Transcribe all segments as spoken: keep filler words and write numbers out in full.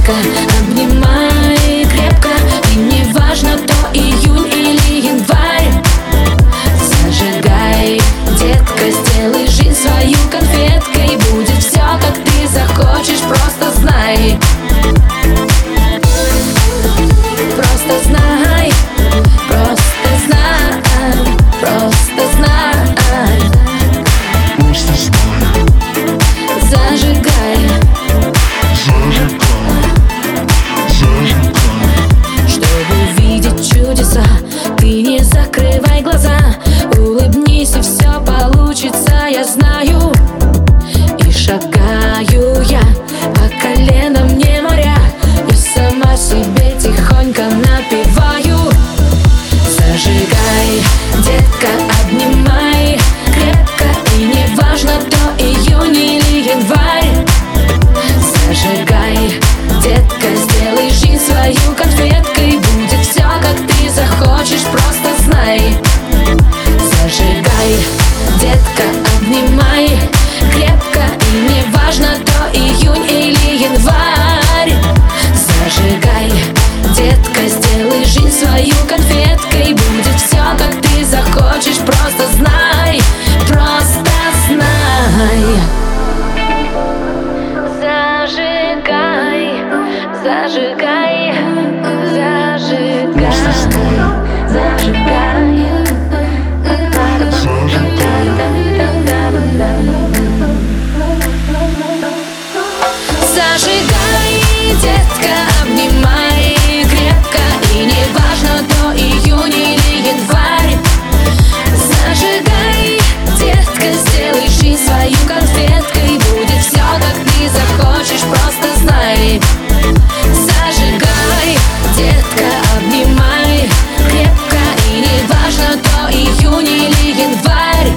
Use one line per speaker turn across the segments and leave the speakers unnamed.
детка, обнимай крепко. И не важно, то июнь или январь. Зажигай, детка, сделай жизнь свою конфеткой. Будет все, как ты захочешь, просто знай. Просто знай, просто знай, просто знай.
Просто знай.
Зажигай,
Зажигай, зажигай.
чтобы увидеть чудеса, ты не закрывай глаза. Улыбнись, и все получится, я знаю. И шагаю я по коленам, не моря, и сама себе тихонько напеваю. Зажигай, детка, обнимай крепко. И не важно, то июнь или январь. Зажигай, детка, сделай жизнь свою конфеткой. Будет все, как ты захочешь, просто знай. Зажигай, детка, обнимай крепко. И не важно, то июнь или январь. Зажигай, детка, сделай жизнь свою конфеткой. Будет все, как ты захочешь, просто знай, просто знай. Зажигай, зажигай, зажигай, зажигай. Зажигай, детка, обнимай крепко. И не важно, то июнь или январь. Зажигай, детка, сделай жизнь свою конфеткой. Будет все, как ты захочешь, просто знай. Зажигай, детка, обнимай крепко. И не важно, то июнь или январь.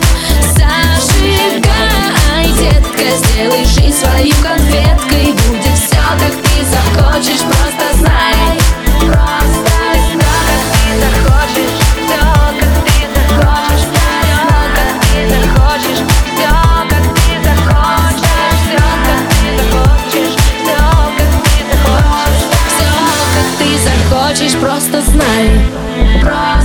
Зажигай, детка, сделай жизнь свою конфеткой. Будет все, как ты захочешь, просто знай. Просто знай, как ты захочешь, все, как ты захочешь, все, как ты захочешь, все, как ты захочешь, все, как ты захочешь, все, как ты захочешь, все, как ты захочешь, просто знай.